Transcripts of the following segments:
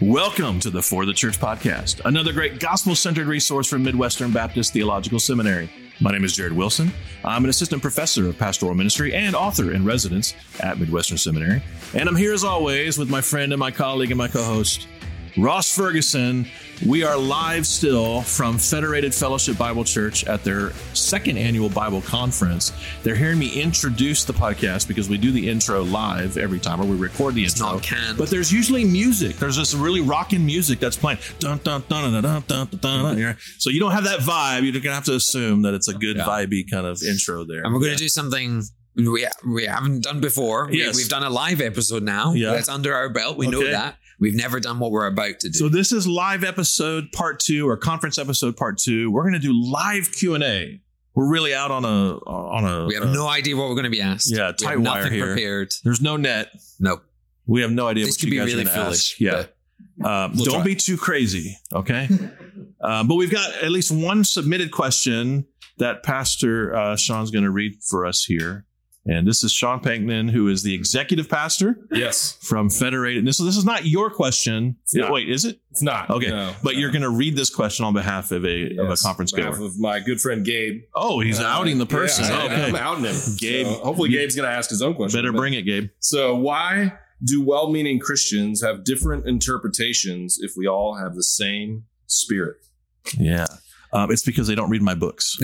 Welcome to the For the Church podcast, another great gospel-centered resource from Midwestern Baptist Theological Seminary. My name is Jared Wilson. I'm an assistant professor of pastoral ministry and author in residence at Midwestern Seminary. And I'm here as always with my friend and my colleague and my co-host, Ross Ferguson. We are live still from Federated Fellowship Bible Church at their second annual Bible conference. They're hearing me introduce the podcast because we do the intro live every time, or we record the intro. But there's usually music. There's this really rocking music that's playing. Dun, dun, dun, dun, dun, dun, dun, dun. So you don't have that vibe. You're going to have to assume that it's a good vibey kind of intro there. And we're going to do something we haven't done before. Yes. We've done a live episode now. Yeah. That's under our belt. We know that. We've never done what we're about to do. So this is live episode part 2 or conference episode part 2. We're going to do live Q&A. We're really out on a. We have no idea what we're going to be asked. Yeah, tight wire nothing here. Prepared. There's no net. Nope. We have no idea This what could you be guys really are going to foolish. ask. Yeah. Don't be too crazy, okay? But we've got at least one submitted question that Pastor Sean's going to read for us here. And this is Sean Pankman, who is the executive pastor. Yes. From Federated. This is not your question. Wait, is it? It's not. Okay. But you're going to read this question on behalf of a conference goer. On behalf of my good friend Gabe. Oh, he's outing the person. Yeah, okay. I'm outing him. Gabe. So hopefully Gabe's going to ask his own question. Better bring it, Gabe. So why do well-meaning Christians have different interpretations if we all have the same spirit? Yeah. It's because they don't read my books.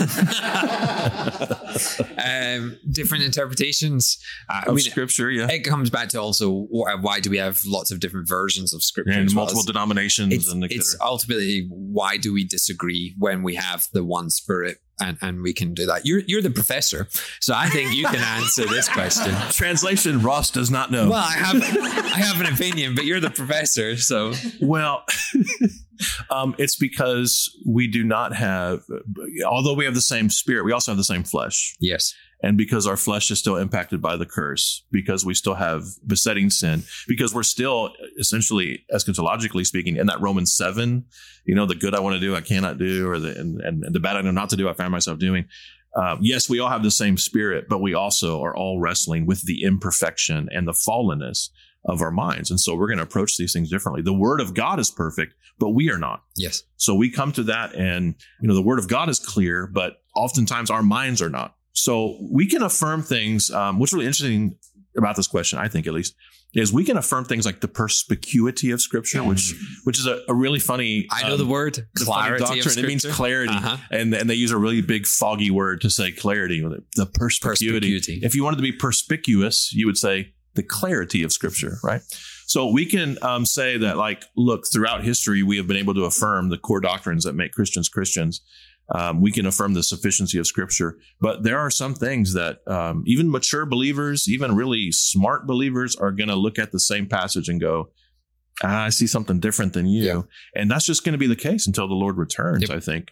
Different interpretations of Scripture, yeah. It comes back to also why do we have lots of different versions of Scripture? And multiple denominations. It's ultimately why do we disagree when we have the one Spirit and we can do that. You're the professor, so I think you can answer this question. Translation, Ross does not know. Well, I have an opinion, but you're the professor, so. Well, it's because we do not have, although we have the same spirit, we also have the same flesh. Yes. And because our flesh is still impacted by the curse, because we still have besetting sin, because we're still essentially, eschatologically speaking, in that Romans 7, the good I want to do, I cannot do, or the bad I know not to do, I find myself doing. Yes, we all have the same spirit, but we also are all wrestling with the imperfection and the fallenness of our minds. And so we're going to approach these things differently. The word of God is perfect, but we are not. Yes. So we come to that and, the word of God is clear, but oftentimes our minds are not. So we can affirm things. What's really interesting about this question, I think at least, is we can affirm things like the perspicuity of Scripture, which is a really funny. I know the word clarity doctrine. of Scripture. It means clarity, and they use a really big foggy word to say clarity. The perspicuity. If you wanted to be perspicuous, you would say the clarity of Scripture, right? So we can say that, look, throughout history, we have been able to affirm the core doctrines that make Christians Christians. We can affirm the sufficiency of Scripture, but there are some things that even mature believers, even really smart believers, are going to look at the same passage and go, I see something different than you. Yeah. And that's just going to be the case until the Lord returns, I think.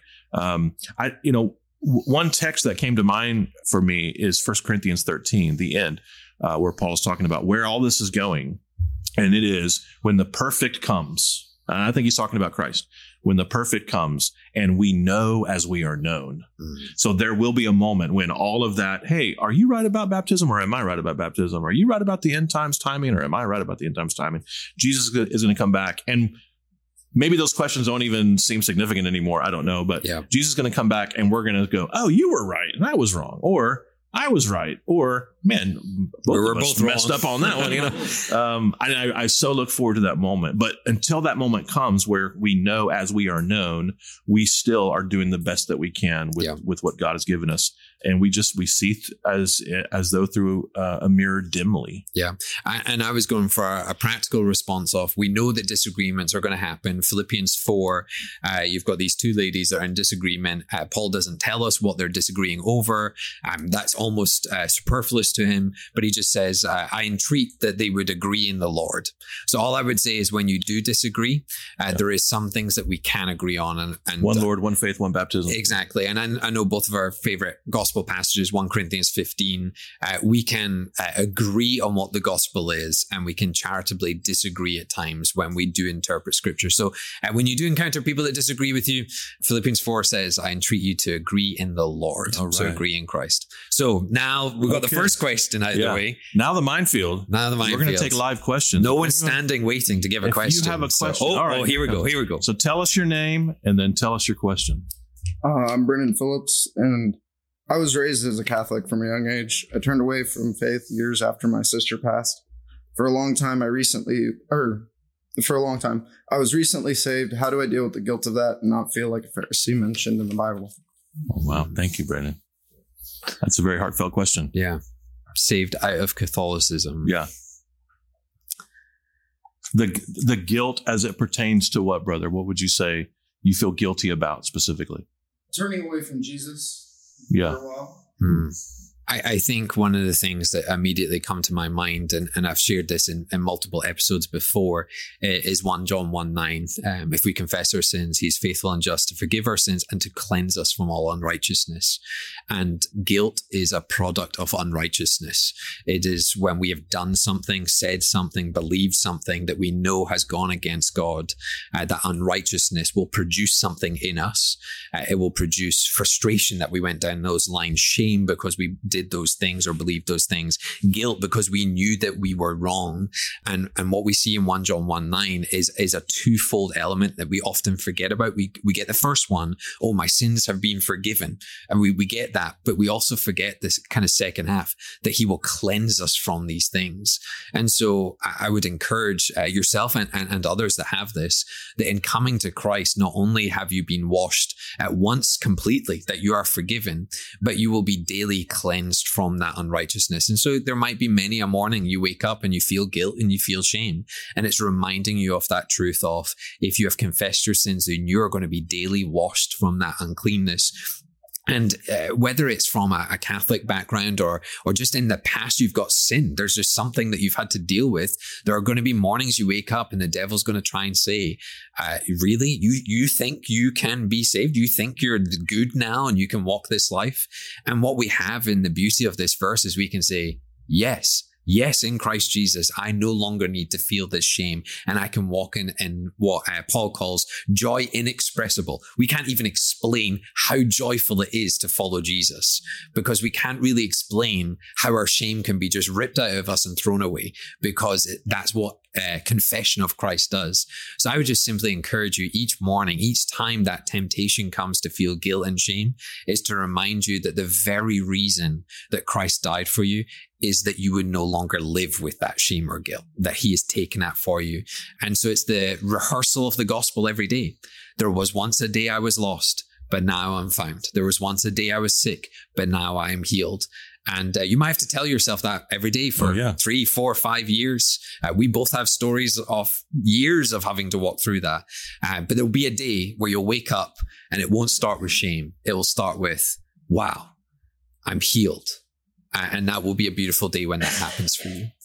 One text that came to mind for me is 1 Corinthians 13, the end, where Paul is talking about where all this is going. And it is when the perfect comes. I think he's talking about Christ. When the perfect comes and we know as we are known. So there will be a moment when all of that, hey, are you right about baptism or am I right about baptism? Are you right about the end times timing or am I right about the end times timing? Jesus is going to come back, and maybe those questions don't even seem significant anymore. I don't know, but Jesus is going to come back and we're going to go, oh, you were right and I was wrong. Or I was right. Or, man, both of us messed up on that one. I so look forward to that moment. But until that moment comes where we know as we are known, we still are doing the best that we can with what God has given us. And we see as though through a mirror dimly. Yeah. And I was going for a practical response of, we know that disagreements are going to happen. Philippians 4, you've got these two ladies that are in disagreement. Paul doesn't tell us what they're disagreeing over. That's almost superfluous to him, but he just says, I entreat that they would agree in the Lord. So all I would say is when you do disagree, there is some things that we can agree on. And one Lord, one faith, one baptism. Exactly. And I know both of our favorite gospel gospel passages, 1 Corinthians 15, we can agree on what the gospel is, and we can charitably disagree at times when we do interpret scripture. So when you do encounter people that disagree with you, Philippians 4 says, I entreat you to agree in the Lord. All right. So agree in Christ. So now we've got the first question out of the way. Now the minefield. We're going to take live questions. No one's standing waiting to give a question. If you have a question. So, all right. Here we go. So tell us your name and then tell us your question. I'm Brennan Phillips, and I was raised as a Catholic from a young age. I turned away from faith years after my sister passed. For a long time, I was recently saved. How do I deal with the guilt of that and not feel like a Pharisee mentioned in the Bible? Oh, wow. Thank you, Brennan. That's a very heartfelt question. Yeah. Saved out of Catholicism. Yeah. The guilt as it pertains to what, brother? What would you say you feel guilty about specifically? Turning away from Jesus for a while. I think one of the things that immediately come to my mind, and I've shared this in multiple episodes before, is 1 John 1:9. If we confess our sins, he's faithful and just to forgive our sins and to cleanse us from all unrighteousness. And guilt is a product of unrighteousness. It is when we have done something, said something, believed something that we know has gone against God, that unrighteousness will produce something in us. It will produce frustration that we went down those lines, shame because we did those things or believed those things, guilt because we knew that we were wrong. And what we see in 1 John 1:9 is a twofold element that we often forget about. We get the first one, oh, my sins have been forgiven. And we get that, but we also forget this kind of second half, that he will cleanse us from these things. And so I would encourage yourself and others that have this, that in coming to Christ, not only have you been washed at once completely, that you are forgiven, but you will be daily cleansed from that unrighteousness. And so there might be many a morning you wake up and you feel guilt and you feel shame. And it's reminding you of that truth of, if you have confessed your sins, then you are going to be daily washed from that uncleanness. And whether it's from a Catholic background or just in the past you've got sin, there's just something that you've had to deal with. There are going to be mornings you wake up and the devil's going to try and say, really? You think you can be saved? You think you're good now and you can walk this life? And what we have in the beauty of this verse is we can say, yes, in Christ Jesus, I no longer need to feel this shame, and I can walk in what Paul calls joy inexpressible. We can't even explain how joyful it is to follow Jesus, because we can't really explain how our shame can be just ripped out of us and thrown away, because that's what confession of Christ does. So I would just simply encourage you each morning, each time that temptation comes to feel guilt and shame, is to remind you that the very reason that Christ died for you is that you would no longer live with that shame or guilt, that he has taken that for you. And so it's the rehearsal of the gospel every day. There was once a day I was lost, but now I'm found. There was once a day I was sick, but now I am healed. And you might have to tell yourself that every day for 3, 4, 5 years. We both have stories of years of having to walk through that. But there'll be a day where you'll wake up and it won't start with shame. It will start with, wow, I'm healed. And that will be a beautiful day when that happens for you.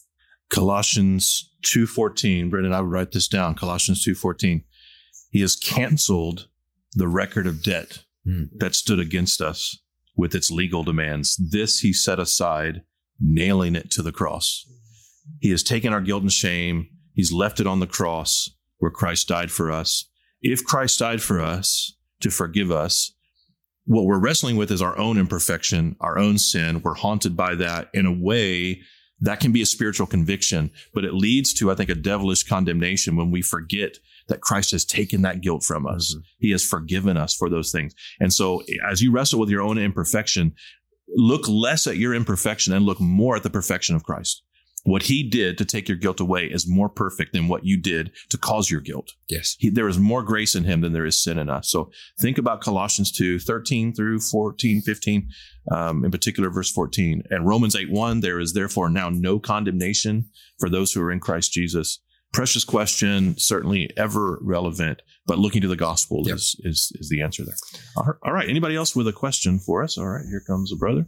Colossians 2:14. Brendan, I would write this down. Colossians 2:14. He has canceled the record of debt that stood against us with its legal demands. This he set aside, nailing it to the cross. He has taken our guilt and shame. He's left it on the cross where Christ died for us. If Christ died for us to forgive us, what we're wrestling with is our own imperfection, our own sin. We're haunted by that. In a way, that can be a spiritual conviction, but it leads to, I think, a devilish condemnation when we forget that Christ has taken that guilt from us. Mm-hmm. He has forgiven us for those things. And so as you wrestle with your own imperfection, look less at your imperfection and look more at the perfection of Christ. What he did to take your guilt away is more perfect than what you did to cause your guilt. Yes. There is more grace in him than there is sin in us. So think about Colossians 2:13 through 14, 15, in particular, verse 14. And Romans 8:1, there is therefore now no condemnation for those who are in Christ Jesus. Precious question, certainly ever relevant, but looking to the gospel is the answer there. All right. Anybody else with a question for us? All right. Here comes a brother.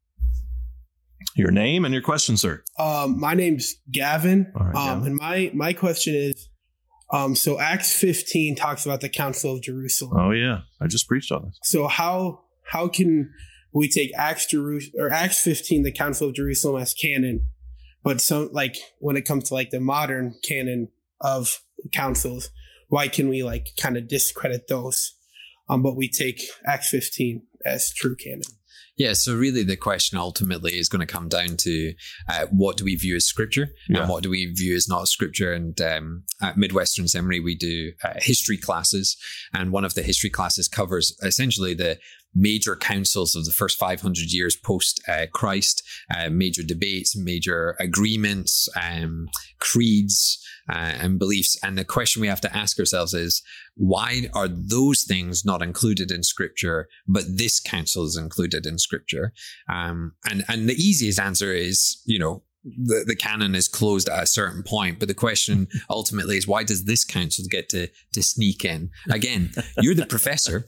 Your name and your question, sir. My name's Gavin. All right, Gavin. And my question is, so Acts 15 talks about the Council of Jerusalem. Oh yeah, I just preached on this. So how can we take Acts 15, the Council of Jerusalem, as canon. But some, like, when it comes to like the modern canon of councils, why can we like kind of discredit those? But we take Acts 15 as true canon. Yeah, so really the question ultimately is going to come down to what do we view as scripture and what do we view as not scripture. And at Midwestern Seminary, we do history classes. And one of the history classes covers essentially the major councils of the first 500 years post Christ, major debates, major agreements, creeds, and beliefs. And the question we have to ask ourselves is, why are those things not included in scripture, but this council is included in scripture? And the easiest answer is, the canon is closed at a certain point, but the question ultimately is, why does this council get to sneak in? Again, you're the professor.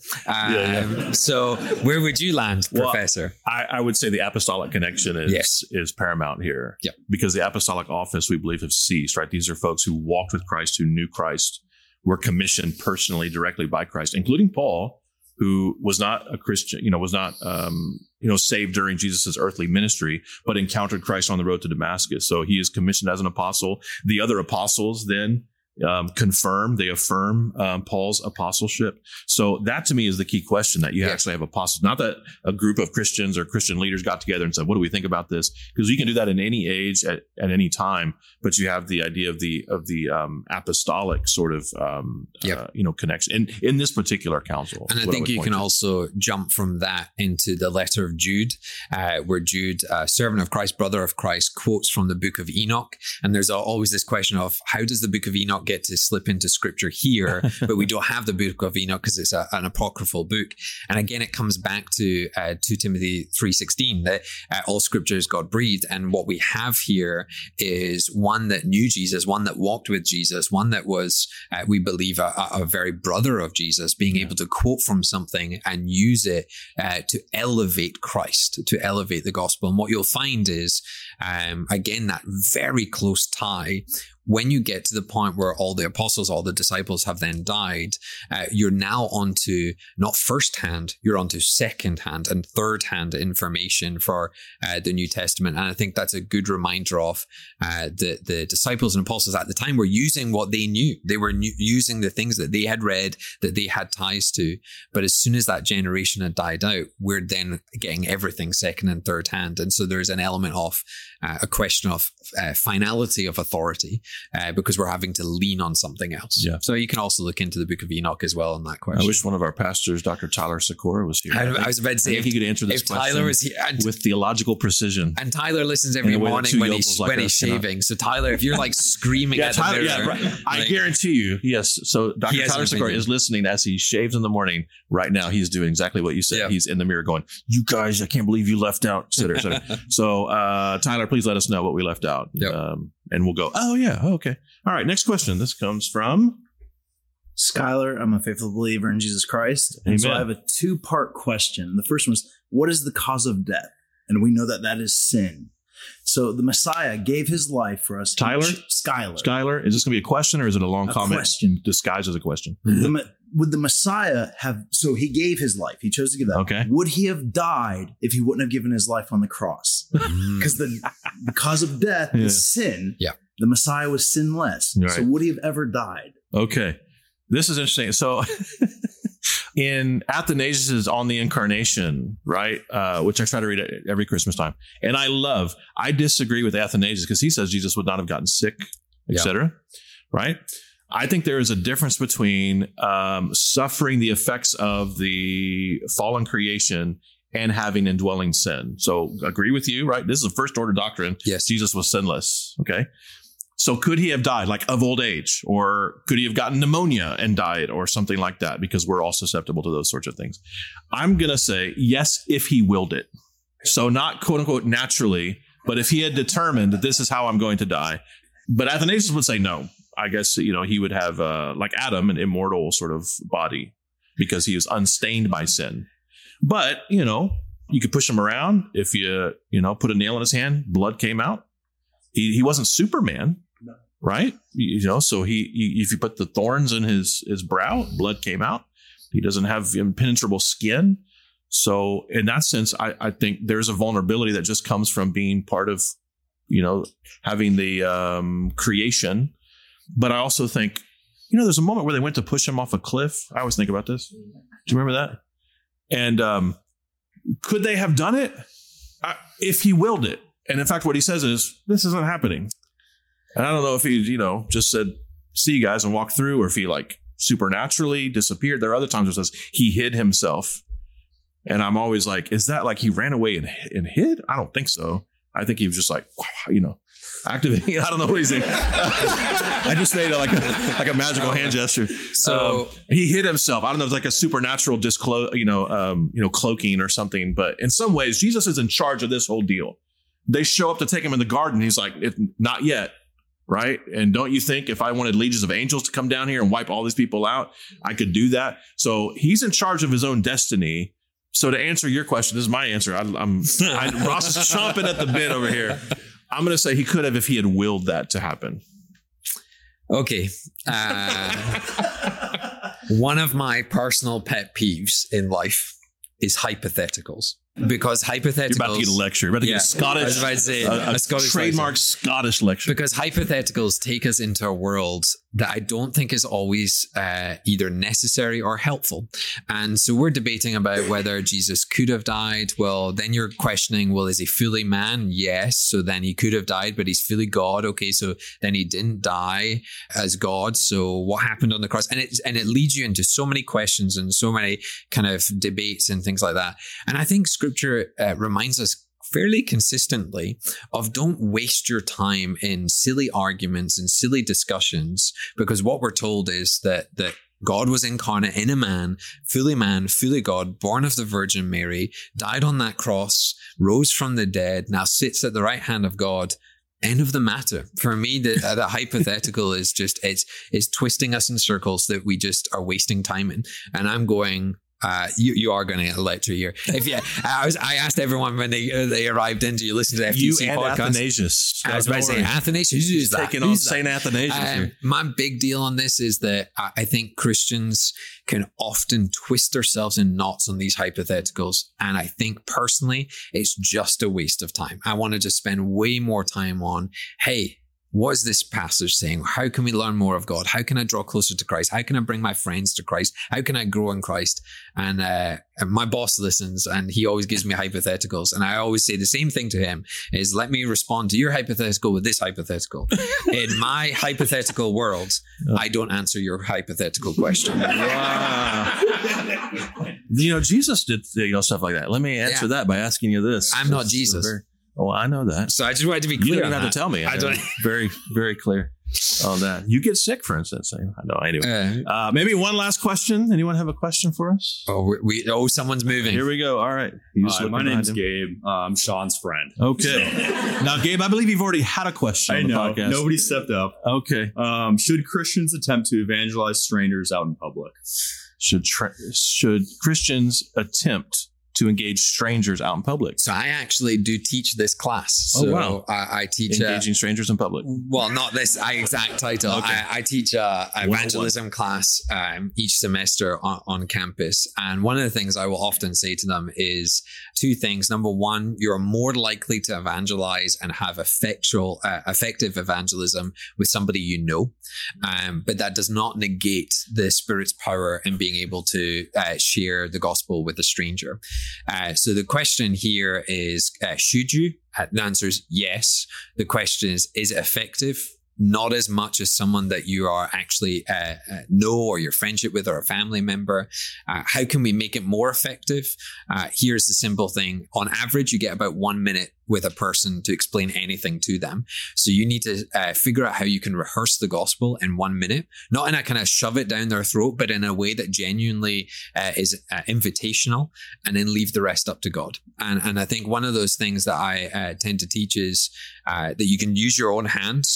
So where would you land, Professor? I would say the apostolic connection is paramount here. Yep. Because the apostolic office, we believe, have ceased, right? These are folks who walked with Christ, who knew Christ, were commissioned personally, directly by Christ, including Paul, who was not a Christian, was not, saved during Jesus's earthly ministry, but encountered Christ on the road to Damascus. So he is commissioned as an apostle. The other apostles then they affirm Paul's apostleship. So that to me is the key question, that you actually have apostles, not that a group of Christians or Christian leaders got together and said, what do we think about this? Because you can do that in any age at any time, but you have the idea of the apostolic sort of, connection in this particular council. And I think you can also jump from that into the letter of Jude, where Jude, servant of Christ, brother of Christ, quotes from the book of Enoch. And there's always this question of, how does the book of Enoch get to slip into scripture here, but we don't have the book of Enoch because it's an apocryphal book. And again, it comes back to 2 Timothy 3:16, that all scripture is God breathed. And what we have here is one that knew Jesus, one that walked with Jesus, one that was, we believe, a very brother of Jesus, being able to quote from something and use it to elevate Christ, to elevate the gospel. And what you'll find is, again, that very close tie. When you get to the point where all the apostles, all the disciples have then died, you're now onto not firsthand, you're onto secondhand and thirdhand information for the New Testament. And I think that's a good reminder of the disciples and apostles at the time were using what they knew. They were using the things that they had read, that they had ties to. But as soon as that generation had died out, we're then getting everything second and third hand. And so there's an element of a question of finality of authority. Because we're having to lean on something else. Yeah. So you can also look into the book of Enoch as well on that question. I wish one of our pastors, Dr. Tyler Sikora, was here. I was about to say, if he could answer this question Tyler was here, with theological precision. And Tyler listens every morning when he's shaving. So Tyler, if you're like screaming at the mirror. I guarantee you, yes. So Dr. Tyler Sikora is listening as he shaves in the morning. Right now, he's doing exactly what you said. Yeah. He's in the mirror going, you guys, I can't believe you left out, et cetera, et cetera. So Tyler, please let us know what we left out. Yep. And we'll go, oh, yeah, okay. All right, next question. This comes from Skylar. I'm a faithful believer in Jesus Christ. And so I have a two-part question. The first one is, what is the cause of death? And we know that is sin. So the Messiah gave his life for us. Skylar. Is this going to be a question or is it a long comment question disguised as a question? Would the Messiah have, so he gave his life. He chose to give that. Okay. Would he have died if he wouldn't have given his life on the cross? Because the cause of death is sin. Yeah. The Messiah was sinless. Right. So would he have ever died? Okay. This is interesting. So in Athanasius' On the Incarnation, right, which I try to read every Christmas time. And I disagree with Athanasius because he says Jesus would not have gotten sick, etc. Right? I think there is a difference between suffering the effects of the fallen creation and having indwelling sin. So agree with you, right? This is a first order doctrine. Yes. Jesus was sinless. Okay. So could he have died like of old age, or could he have gotten pneumonia and died or something like that? Because we're all susceptible to those sorts of things. I'm going to say yes, if he willed it. So not quote unquote naturally, but if he had determined that this is how I'm going to die. But Athanasius would say no. I guess, he would have like Adam, an immortal sort of body because he was unstained by sin. But, you could push him around. If you, put a nail in his hand, blood came out. He wasn't Superman. No. Right? So if you put the thorns in his brow, blood came out. He doesn't have impenetrable skin. So in that sense, I think there's a vulnerability that just comes from being part of, having the creation. But I also think, there's a moment where they went to push him off a cliff. I always think about this. Do you remember that? And could they have done it if he willed it? And in fact, what he says is, this isn't happening. And I don't know if he, just said, see you guys and walked through, or if he supernaturally disappeared. There are other times where it says he hid himself. And I'm always like, is that he ran away and hid? I don't think so. I think he was just activating. I don't know what he's saying. I just made a magical hand gesture. So he hid himself. I don't know if it's a supernatural cloaking or something. But in some ways, Jesus is in charge of this whole deal. They show up to take him in the garden. He's like, not yet. Right. And don't you think if I wanted legions of angels to come down here and wipe all these people out, I could do that? So he's in charge of his own destiny. So to answer your question, this is my answer. Ross is chomping at the bit over here. I'm going to say he could have if he had willed that to happen. Okay. One of my personal pet peeves in life is hypotheticals. Because hypotheticals... You're about to get a lecture. You're about to get a Scottish... I was about to say, a Scottish trademark lecture. Scottish lecture. Because hypotheticals take us into a world that I don't think is always either necessary or helpful. And so we're debating about whether Jesus could have died. Well, then you're questioning, well, is he fully man? Yes. So then he could have died, but he's fully God. Okay, so then he didn't die as God. So what happened on the cross? And it leads you into so many questions and so many kind of debates and things like that. And I think Scripture reminds us fairly consistently of don't waste your time in silly arguments and silly discussions, because what we're told is that God was incarnate in a man, fully God, born of the Virgin Mary, died on that cross, rose from the dead, now sits at the right hand of God. End of the matter. For me, the hypothetical is just, it's twisting us in circles that we just are wasting time in. And I'm going... you are going to get a lecture here. I asked everyone when they arrived in, do you listen to the FTC you and podcast? Athanasius. I was about to say Athanasius. Who's that? Taking on St. Athanasius. My big deal on this is that I think Christians can often twist ourselves in knots on these hypotheticals. And I think personally, it's just a waste of time. I want to just spend way more time on, hey, what is this passage saying? How can we learn more of God? How can I draw closer to Christ? How can I bring my friends to Christ? How can I grow in Christ? And my boss listens and he always gives me hypotheticals. And I always say the same thing to him is, let me respond to your hypothetical with this hypothetical. In my hypothetical world, I don't answer your hypothetical question. Wow. Jesus did stuff like that. Let me answer that by asking you this. I'm not Jesus. Oh, I know that. So I just wanted to be clear. You don't have to tell me. I don't. Very, very clear on that. You get sick, for instance. I know. Anyway, maybe one last question. Anyone have a question for us? Oh, someone's moving. Here we go. All right. My name's Gabe. I'm Sean's friend. Okay. Now, Gabe, I believe you've already had a question on the podcast. Nobody stepped up. Okay. Should Christians attempt to evangelize strangers out in public? Should Christians attempt to engage strangers out in public? So I actually do teach this class. So wow. I teach engaging strangers in public. Well, not this exact title. Okay. I teach evangelism class each semester on campus. And one of the things I will often say to them is two things. Number one, you're more likely to evangelize and have effective evangelism with somebody you know. But that does not negate the Spirit's power in being able to share the gospel with a stranger. So the question here is, should you? The answer is yes. The question is it effective? Not as much as someone that you are actually know or your friendship with or a family member. How can we make it more effective? Here's the simple thing. On average, you get about 1 minute with a person to explain anything to them. So you need to figure out how you can rehearse the gospel in 1 minute, not in a kind of shove it down their throat, but in a way that genuinely is invitational, and then leave the rest up to God. And I think one of those things that I tend to teach is that you can use your own hands. So you got 4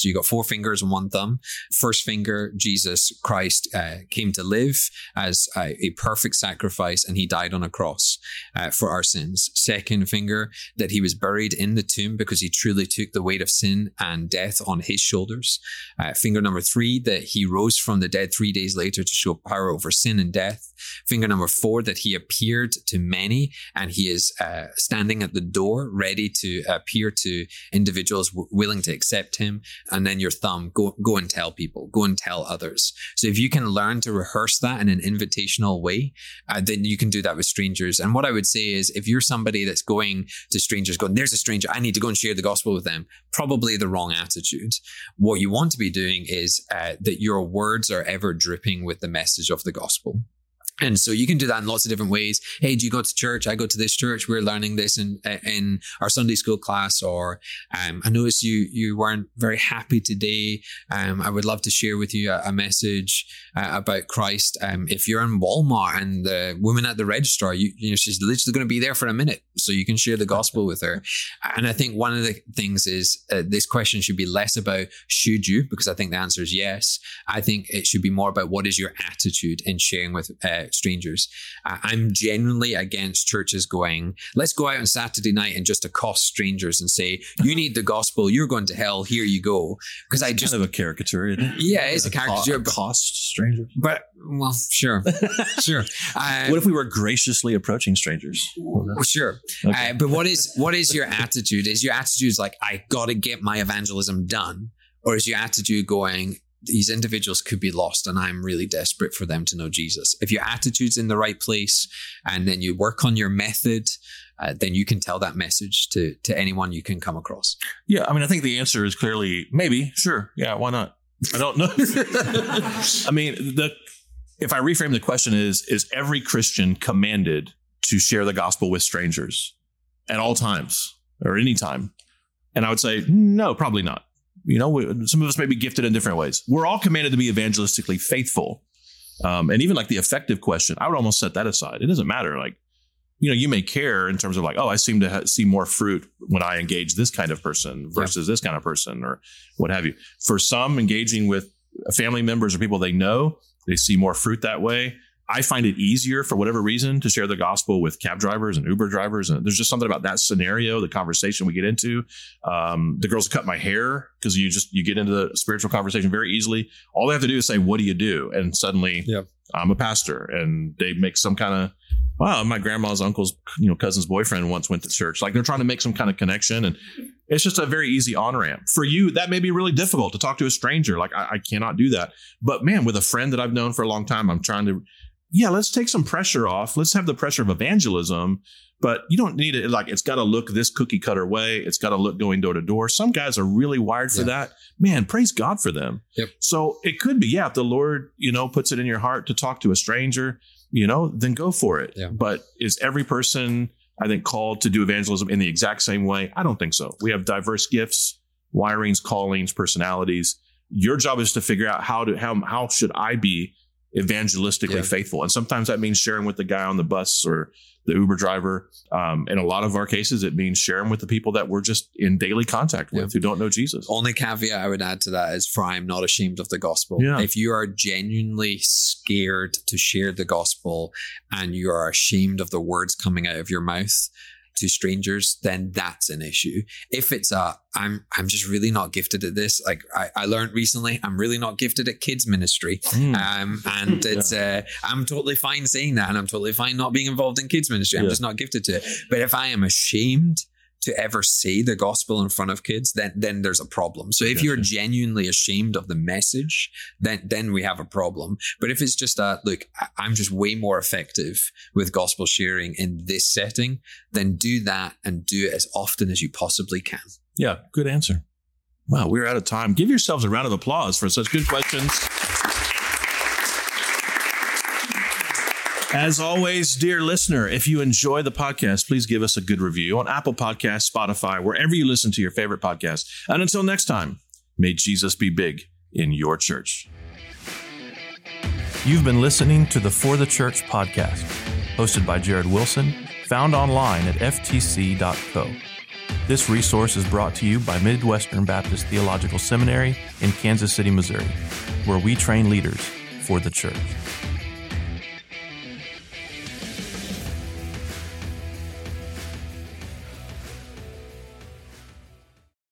fingers and one thumb. First finger, Jesus Christ came to live as a perfect sacrifice, and he died on a cross for our sins. Second finger, that he was buried in the tomb because he truly took the weight of sin and death on his shoulders. Finger number 3, that he rose from the dead 3 days later to show power over sin and death. Finger number 4, that he appeared to many, and he is standing at the door ready to appear to individuals willing to accept him. And then your thumb, go and tell people, go and tell others. So if you can learn to rehearse that in an invitational way, then you can do that with strangers. And what I would say is, if you're somebody that's going to strangers going, there's a stranger, I need to go and share the gospel with them, probably the wrong attitude. What you want to be doing is that your words are ever dripping with the message of the gospel. And so you can do that in lots of different ways. Hey, do you go to church? I go to this church. We're learning this in our Sunday school class. Or I noticed you weren't very happy today. I would love to share with you a message about Christ. If you're in Walmart and the woman at the register, you know, she's literally going to be there for a minute, so you can share the gospel with her. And I think one of the things is this question should be less about should you, because I think the answer is yes. I think it should be more about what is your attitude in sharing with strangers. I'm genuinely against churches going, let's go out on Saturday night and just accost strangers and say, you need the gospel, you're going to hell, here you go. Because I just kind of a caricature, isn't it? Yeah, it's a caricature. Accost strangers. But well, sure. Sure. What if we were graciously approaching strangers? Sure. Okay. But what is your attitude? Is your attitude like, I got to get my evangelism done? Or is your attitude going, these individuals could be lost and I'm really desperate for them to know Jesus? If your attitude's in the right place and then you work on your method, then you can tell that message to anyone you can come across. Yeah. I mean, I think the answer is clearly maybe, sure. Yeah. Why not? I don't know. I mean, if I reframe the question is every Christian commanded to share the gospel with strangers at all times or any time? And I would say, no, probably not. You know, some of us may be gifted in different ways. We're all commanded to be evangelistically faithful. And even like the effective question, I would almost set that aside. It doesn't matter. Like, you know, you may care in terms of like, oh, I seem to see more fruit when I engage this kind of person versus this kind of person or what have you. For some, engaging with family members or people they know, they see more fruit that way. I find it easier for whatever reason to share the gospel with cab drivers and Uber drivers. And there's just something about that scenario, the conversation we get into. The girls cut my hair because you get into the spiritual conversation very easily. All they have to do is say, what do you do? And suddenly I'm a pastor, and they make some kind of, wow, my grandma's uncle's, cousin's boyfriend once went to church. Like they're trying to make some kind of connection, and it's just a very easy on-ramp. For you, that may be really difficult to talk to a stranger. Like I cannot do that. But man, with a friend that I've known for a long time, I'm trying to, let's take some pressure off. Let's have the pressure of evangelism, but you don't need it. Like it's got to look this cookie cutter way. It's got to look going door to door. Some guys are really wired for that. Man, praise God for them. Yep. So it could be, if the Lord, puts it in your heart to talk to a stranger, then go for it. Yeah. But is every person, I think, called to do evangelism in the exact same way? I don't think so. We have diverse gifts, wirings, callings, personalities. Your job is to figure out how should I be evangelistically faithful. And sometimes that means sharing with the guy on the bus or the Uber driver. In a lot of our cases, it means sharing with the people that we're just in daily contact with who don't know Jesus. Only caveat I would add to that is, for I am not ashamed of the gospel. Yeah. If you are genuinely scared to share the gospel and you are ashamed of the words coming out of your mouth to strangers, then that's an issue. If it's I'm just really not gifted at this. Like I learned recently, I'm really not gifted at kids ministry. And it's, I'm totally fine saying that. And I'm totally fine not being involved in kids ministry. I'm just not gifted to it. But if I am ashamed to ever say the gospel in front of kids, then there's a problem. So if you're genuinely ashamed of the message, then we have a problem. But if it's just look, I'm just way more effective with gospel sharing in this setting, then do that and do it as often as you possibly can. Yeah, good answer. Wow, we're out of time. Give yourselves a round of applause for such good questions. As always, dear listener, if you enjoy the podcast, please give us a good review on Apple Podcasts, Spotify, wherever you listen to your favorite podcast. And until next time, may Jesus be big in your church. You've been listening to the For the Church podcast, hosted by Jared Wilson, found online at ftc.co. This resource is brought to you by Midwestern Baptist Theological Seminary in Kansas City, Missouri, where we train leaders for the church.